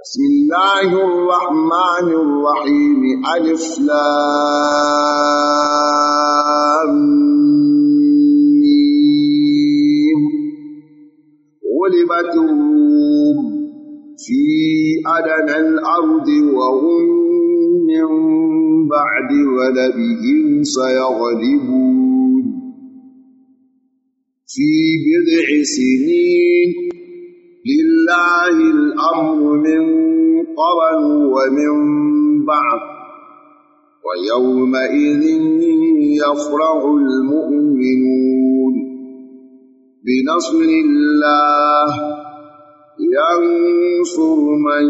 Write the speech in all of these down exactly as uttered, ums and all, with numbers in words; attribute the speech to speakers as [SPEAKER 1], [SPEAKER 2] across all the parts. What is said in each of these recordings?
[SPEAKER 1] بسم الله الرحمن الرحيم ألف لام ميم غلبت الروم في أدنى الأرض وهم من بعد غلبهم سيغلبون في بضع سنين لله الأمر من قبل ومن بعد ويومئذ يفرح المؤمنون بنصر الله ينصر من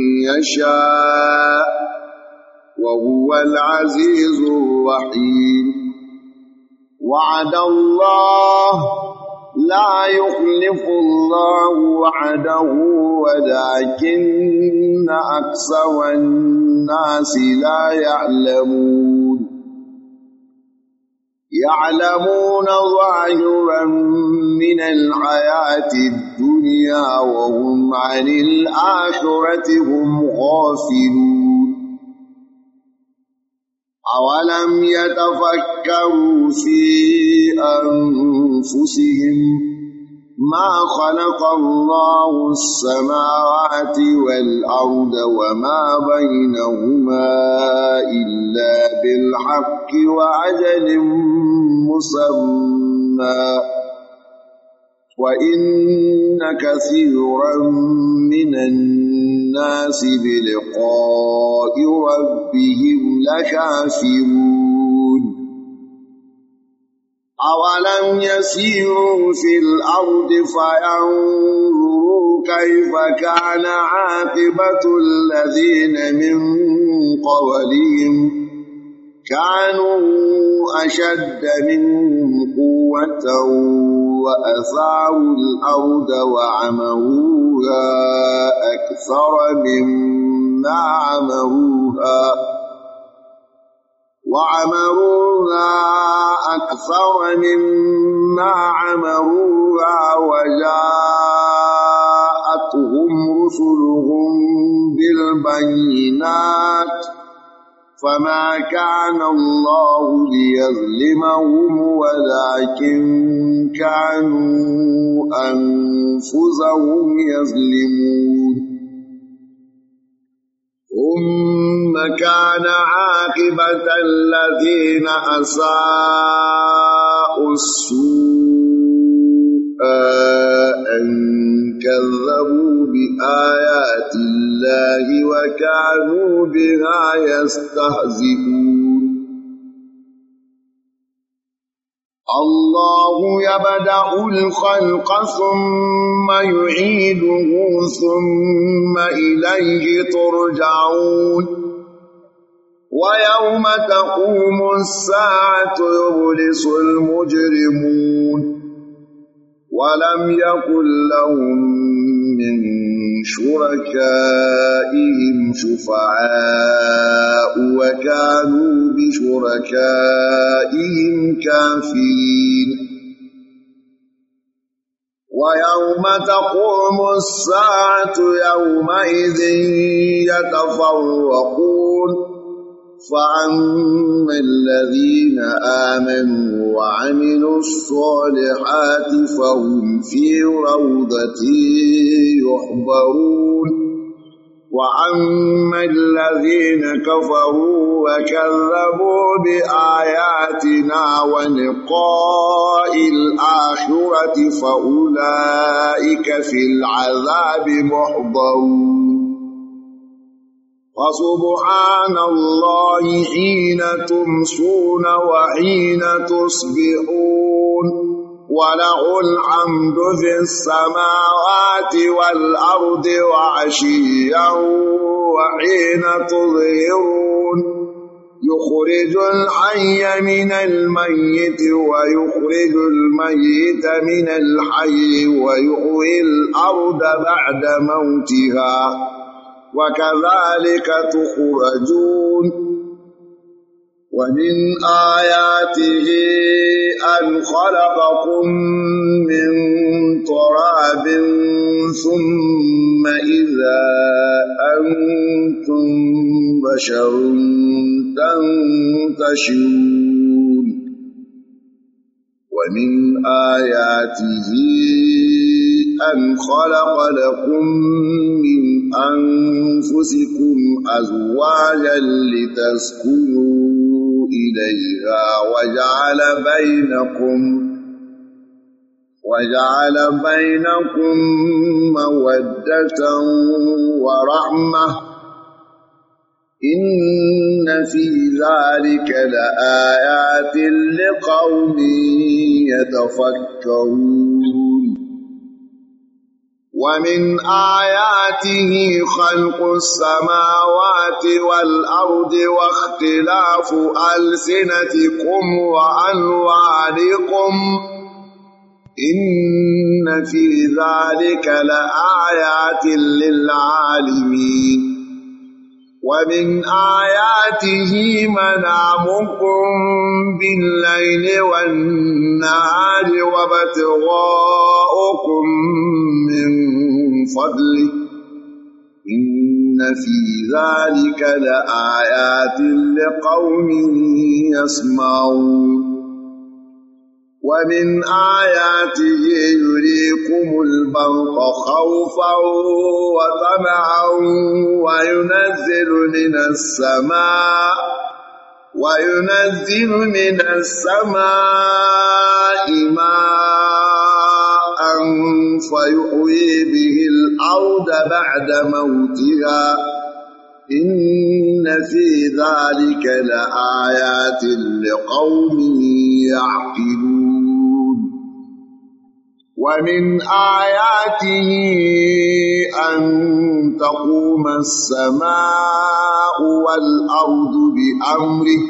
[SPEAKER 1] يشاء وهو العزيز الرحيم وعد الله لا يخلف الله وعده ولكن أكثر الناس لا يعلمون يعلمون ظاهرا من الحياة الدنيا وهم عن الآخرة هم غافلون أولم يتفكروا في أنفسهم ما خلق الله السماوات والأرض وما بينهما إلا بالحق وأجل مسمى وإن كثيرا من الناس بلقاء ربهم لكافرون أولم يسيروا في الأرض فينظروا كيف كان عاقبة الذين من قبلهم كانوا أشد منهم قوة وأثاروا الأرض وعمروها أكثر مما عمروها وعمروها أكثر مما عمروها وجاءتهم رسلهم بالبينات فما كان الله ليظلمهم ولكن كانوا أنفسهم يظلمون ثم كان عاقبة الذين أساءوا السوء أن كذبوا بآيات الله وكانوا بها يستهزئون الله يبدأ الخلق ثم يعيده ثم إليه ترجعون ويوم تقوم الساعة يبلس المجرمون ولم يكن لهم من شركائهم شفعاء وكانوا بشركائهم كافرين ويوم تقوم الساعة يومئذ يتفرقون فأما الذين آمنوا وعملوا الصالحات فهم في روضة يحبرون وأما الذين كفروا وكذبوا بآياتنا ولقاء الآخرة فأولئك في العذاب محضرون فسبحان الله حين تمسون وحين تصبحون وله الحمد في السماوات والأرض وعشيا وحين تظهرون يخرج الحي من الميت ويخرج الميت من الحي ويحيي الأرض بعد موتها وكذلك تخرجون ومن آياته أن خلقكم من تراب ثم إذا أنتم بشر تنتشرون ومن آياته أن خلق لكم من أنفسكم أزواجا لتسكنوا إليها وجعل بينكم وجعل بينكم مودة ورحمة إن في ذلك لآيات لقوم يتفكرون ومن آياته خلق السماوات والأرض واختلاف ألسنتكم وألوانكم إن في ذلك لآيات للعالمين ومن آياته منامكم بالليل والنهار وابتغاؤكم من فضله إن في ذلك لآيات لقوم يسمعون ومن آياته يريكم البرق خوفا وطمعا وينزل من السماء وينزل من السماء ماء فيحيي به الأرض بعد موتها إن في ذلك لآيات لقوم يعقلون ومن آياته أن تقوم السماء والأرض بأمره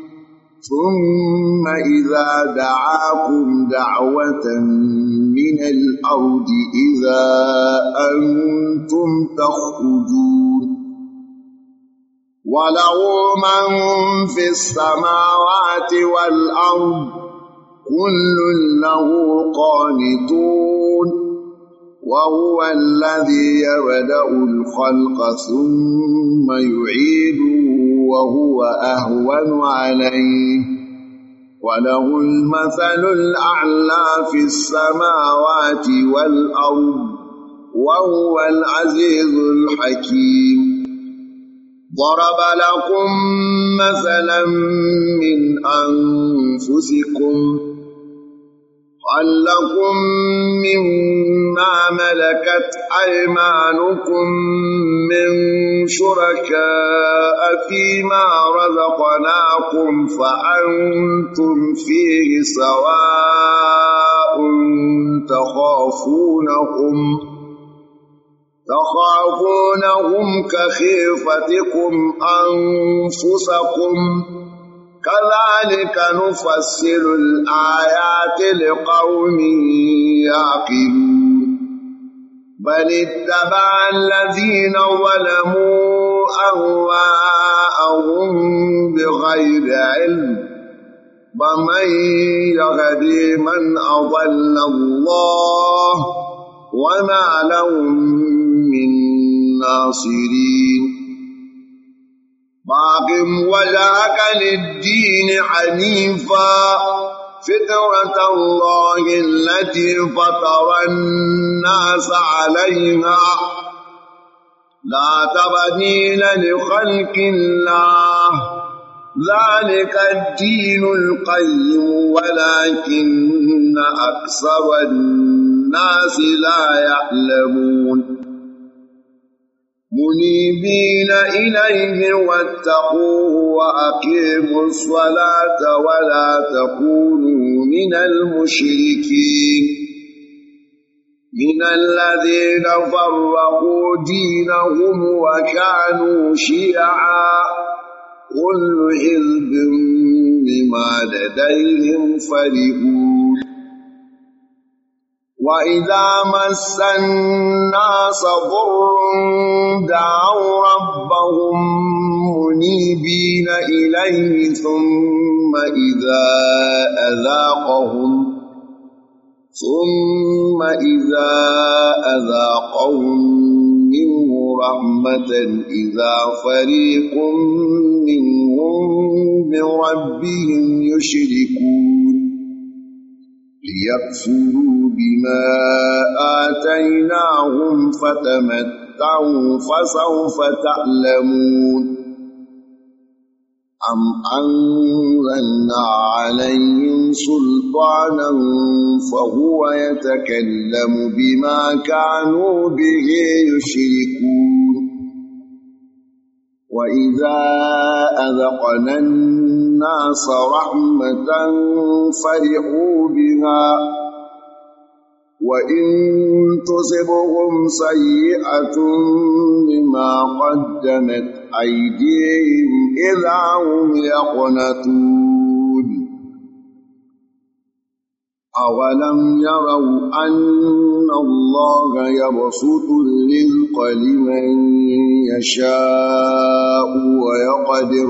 [SPEAKER 1] ثم إذا دعاكم دعوة من الأرض إذا أنتم تخرجون وله من في السماوات والأرض كل له قانتون وهو الذي يبدأ الخلق ثم يعيده وهو أهون عليه وله المثل الأعلى في السماوات والأرض وهو العزيز الحكيم ضرب لكم مثلا من أنفسكم هل لكم مما ملكت أيمانكم من شركاء فيما رزقناكم فأنتم فيه سواء تخافونهم تخافونهم كخيفتكم أنفسكم كذلك نفسر الآيات لقوم يعقلون بل اتبع الذين ظلموا أهواءهم بغير علم ومن يهدي من أضل الله وما لهم من ناصرين فأقم وجهك للدين حنيفا فطرة الله التي فطر الناس عليها لا تبديل لخلق الله ذلك الدين القيم ولكن أكثر الناس لا يعلمون منيبين إليه واتقوه وأقيموا الصلاة ولا تكونوا من المشركين من الذين فرقوا دينهم وكانوا شيعا كل حزب بما لديهم فرحون وإذا مس الناس ضر دعوا ربهم منيبين إليه ثم إذا أذاقهم ثم إذا أذاقهم رحمة إذا فريق منهم بربهم يشركون ليكفروا بما آتيناهم فتمتعوا فسوف تعلمون أم أنزلنا عليهم سلطانا فهو يتكلم بما كانوا به يشركون وإذا أذقنا الناس رحمة فرحوا بها وإن تصبهم سيئة بما قدمت أيديهم إذا هم يقنطون أولم يروا أن الله يبسط الرزق لمن يشاء ويقدر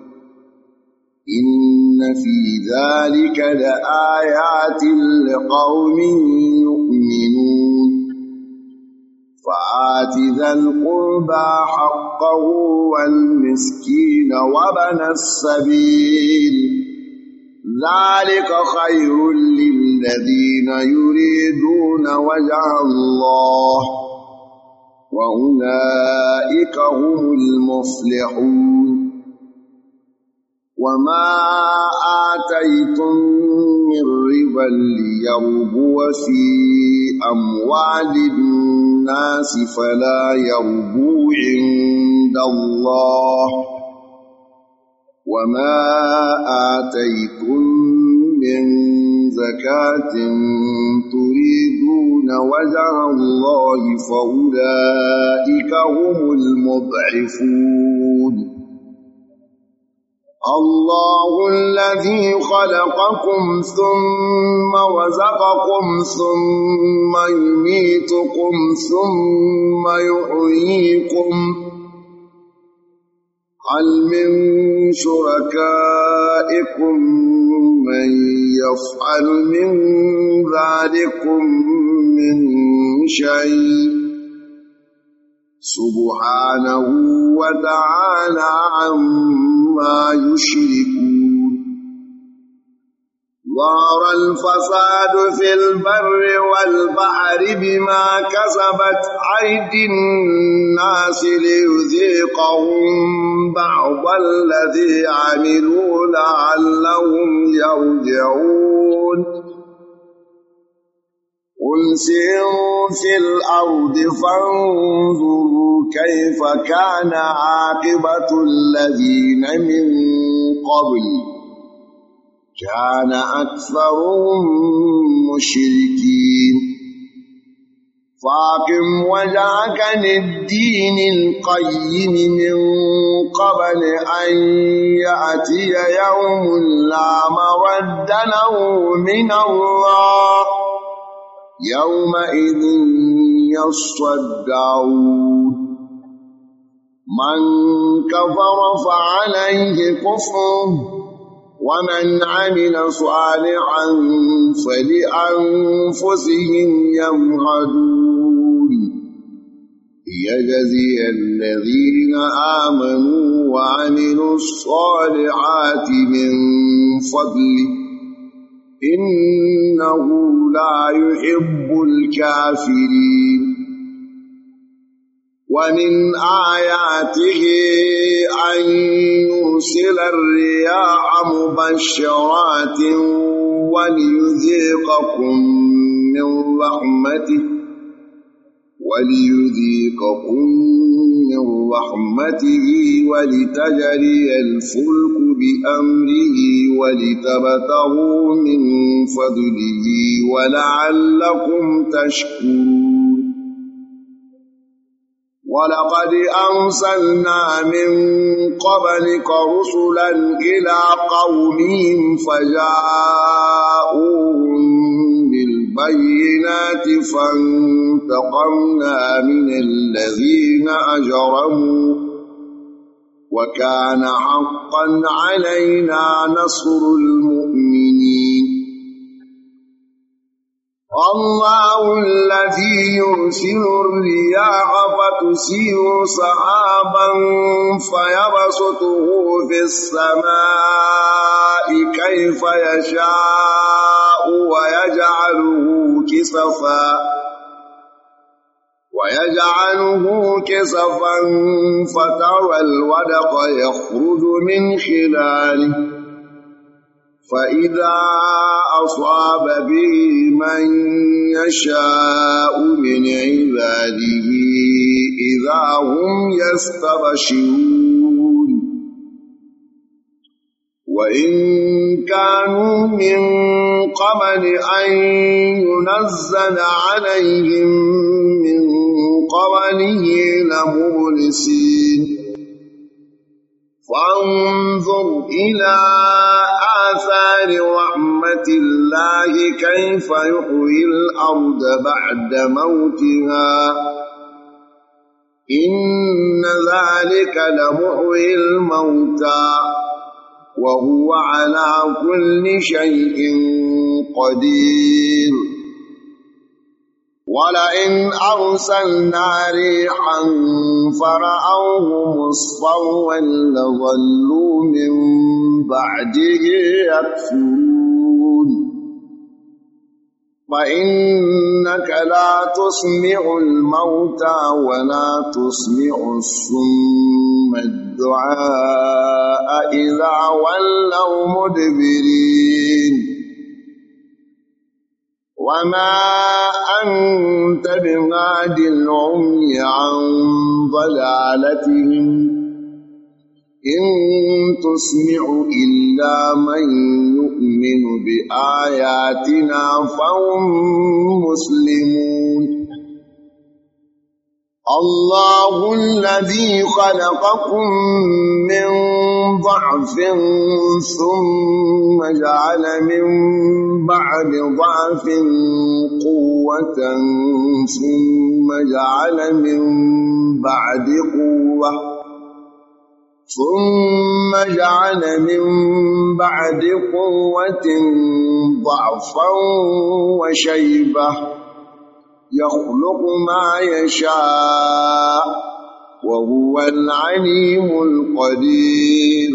[SPEAKER 1] إن في ذلك لآيات لقوم يؤمنون فآت ذا القربى حقه والمسكين وابن السبيل ذلك خير للذين يريدون وجه الله وأولئك هم المفلحون وما آتيتم من ربا ليربو في أموال الناس فلا يربو عند الله وما آتيتم من زكاة تريدون وجه الله فأولئك هم المضعفون الله الذي خلقكم ثم رزقكم ثم يميتكم ثم يحييكم هل من شركائكم من يفعل من ذلكم من شيء سبحانه وتعالى عما يشركون ظهر الفساد في البر والبحر بما كسبت أيدي الناس ليذيقهم بعض الذي عملوا لعلهم يرجعون قل سيروا في الأرض فانظروا كيف كان عاقبة الذين من قبل كان أكثرهم مشركين فاقم وجهك للدين القيم من قبل أن يأتي يوم لا مرد له من الله يومئذ يصدعون من كفر فعليه كفره ومن عمل صالحا فلأنفسهم يمهدون ليجزي الذين آمنوا وعملوا الصالحات من فضله إنه لا يحب الكافرين ومن آياته أن يرسل الرياح مبشرات وليذيقكم من رحمته وليذيقكم من رحمته ولتجري الفلك بأمره ولتبتغوا من فضله ولعلكم تشكرون ولقد أرسلنا من قبلك رسلا إلى قومهم فجاءوهم بالبينات فانتقمنا من الذين أجرموا وكان حقا علينا نصر المؤمنين الله الذي يرسل الرياح فتثير سحابا فيبسطه في السماء كيف يشاء ويجعله كسفا ويجعله كسفا فترى الودق يخرج من خلاله فإذا أصاب به من يشاء من عباده إذا هم يستبشرون وإن كانوا من قبل أن ينزل عليهم من قبله لمبلسين فانظر إلى آثار رحمة الله كيف يحيي الأرض بعد موتها إن ذلك لمحيي الموتى وهو على كل شيء قدير ولئن أرسلنا ريحا فرأوه مصفرا لظلوا من بعده يكفرون فإنك لا تسمع الموتى ولا تسمع الصم الدعاء إذا ولوا مدبرين وما أنت بهاد العمي عن ضلالتهم إن تسمع إلا من يؤمن بآياتنا فهم مسلمون الله الذي خلقكم من ضعف ثم جعل من بعد ضعف قوة ثم جعل من بعد قوة ثم جعل من بعد قوة ضعفا وشيبة يخلق ما يشاء وهو العليم القدير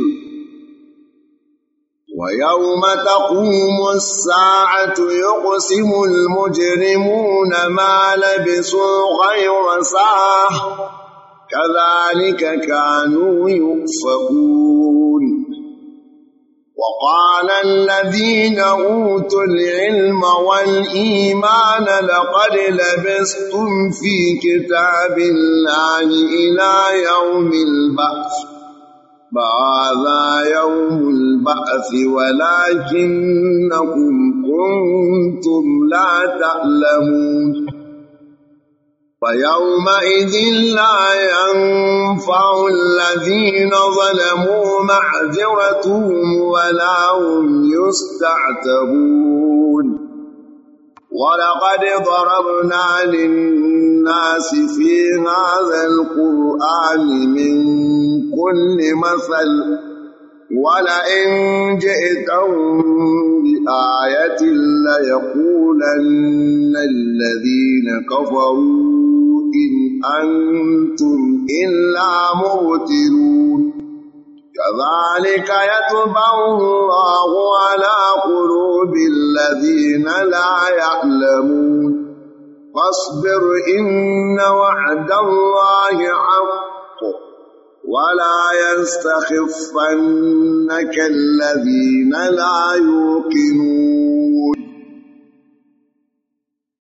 [SPEAKER 1] ويوم تقوم الساعة يقسم المجرمون ما لبثوا غير ساعة كذلك كانوا يؤفكون وقال الذين أوتوا العلم والإيمان لقد لبثتم في كتاب الله إلى يوم البعث فهذا يوم البعث ولكنكم كنتم لا تعلمون فيومئذ لا ينفع الذين ظلموا معذرتهم ولا هم يستعتبون ولقد ضربنا للناس في هذا القرآن من كل مثل ولئن جئتهم بآية ليقولن الذين كفروا إن أنتم إلا مبتلون كذلك يطبع الله على قلوب الذين لا يعلمون فاصبر إن وعد الله حق ولا يستخفنك الذين لا يوقنون